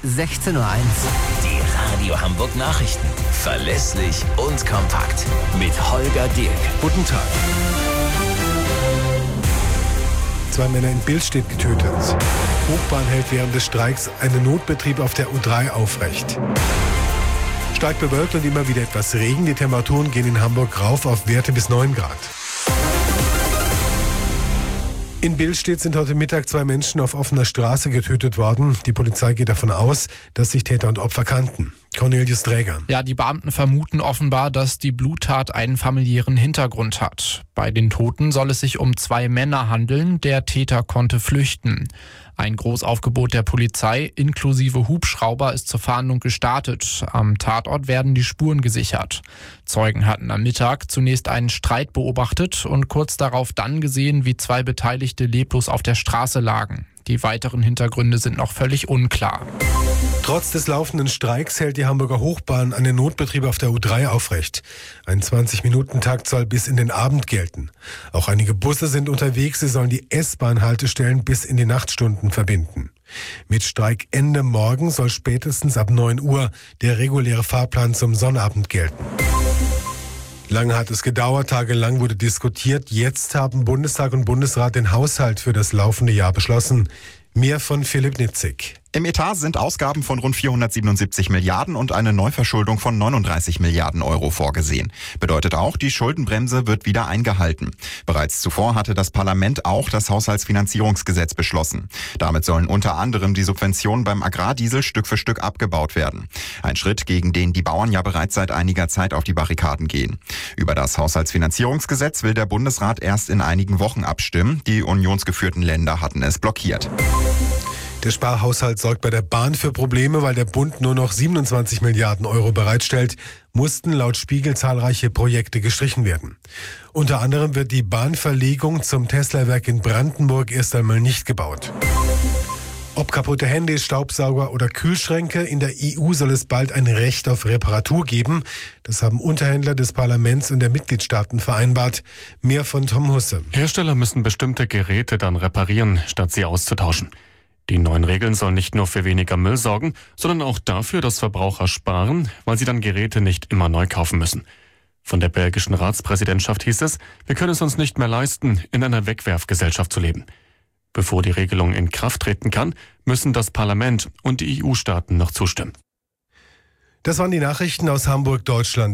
16:01 Uhr. Die Radio Hamburg Nachrichten. Verlässlich und kompakt. Mit Holger Dirk. Guten Tag. 2 Männer in Billstedt getötet. Hochbahn hält während des Streiks einen Notbetrieb auf der U3 aufrecht. Stark bewölkt und immer wieder etwas Regen. Die Temperaturen gehen in Hamburg rauf auf Werte bis 9 Grad. In Billstedt sind heute Mittag 2 Menschen auf offener Straße getötet worden. Die Polizei geht davon aus, dass sich Täter und Opfer kannten. Cornelius Träger. Ja, die Beamten vermuten offenbar, dass die Bluttat einen familiären Hintergrund hat. Bei den Toten soll es sich um 2 Männer handeln. Der Täter konnte flüchten. Ein Großaufgebot der Polizei inklusive Hubschrauber ist zur Fahndung gestartet. Am Tatort werden die Spuren gesichert. Zeugen hatten am Mittag zunächst einen Streit beobachtet und kurz darauf dann gesehen, wie 2 Beteiligte leblos auf der Straße lagen. Die weiteren Hintergründe sind noch völlig unklar. Trotz des laufenden Streiks hält die Hamburger Hochbahn einen Notbetrieb auf der U3 aufrecht. Ein 20-Minuten-Takt soll bis in den Abend gelten. Auch einige Busse sind unterwegs. Sie sollen die S-Bahn-Haltestellen bis in die Nachtstunden verbinden. Mit Streikende morgen soll spätestens ab 9 Uhr der reguläre Fahrplan zum Sonnabend gelten. Lange hat es gedauert, tagelang wurde diskutiert. Jetzt haben Bundestag und Bundesrat den Haushalt für das laufende Jahr beschlossen. Mehr von Philipp Nitzig. Im Etat sind Ausgaben von rund 477 Milliarden und eine Neuverschuldung von 39 Milliarden Euro vorgesehen. Bedeutet auch, die Schuldenbremse wird wieder eingehalten. Bereits zuvor hatte das Parlament auch das Haushaltsfinanzierungsgesetz beschlossen. Damit sollen unter anderem die Subventionen beim Agrardiesel Stück für Stück abgebaut werden. Ein Schritt, gegen den die Bauern ja bereits seit einiger Zeit auf die Barrikaden gehen. Über das Haushaltsfinanzierungsgesetz will der Bundesrat erst in einigen Wochen abstimmen. Die unionsgeführten Länder hatten es blockiert. Der Sparhaushalt sorgt bei der Bahn für Probleme, weil der Bund nur noch 27 Milliarden Euro bereitstellt, mussten laut Spiegel zahlreiche Projekte gestrichen werden. Unter anderem wird die Bahnverlegung zum Tesla-Werk in Brandenburg erst einmal nicht gebaut. Ob kaputte Handys, Staubsauger oder Kühlschränke, in der EU soll es bald ein Recht auf Reparatur geben. Das haben Unterhändler des Parlaments und der Mitgliedstaaten vereinbart. Mehr von Tom Husse. Hersteller müssen bestimmte Geräte dann reparieren, statt sie auszutauschen. Die neuen Regeln sollen nicht nur für weniger Müll sorgen, sondern auch dafür, dass Verbraucher sparen, weil sie dann Geräte nicht immer neu kaufen müssen. Von der belgischen Ratspräsidentschaft hieß es, wir können es uns nicht mehr leisten, in einer Wegwerfgesellschaft zu leben. Bevor die Regelung in Kraft treten kann, müssen das Parlament und die EU-Staaten noch zustimmen. Das waren die Nachrichten aus Hamburg, Deutschland.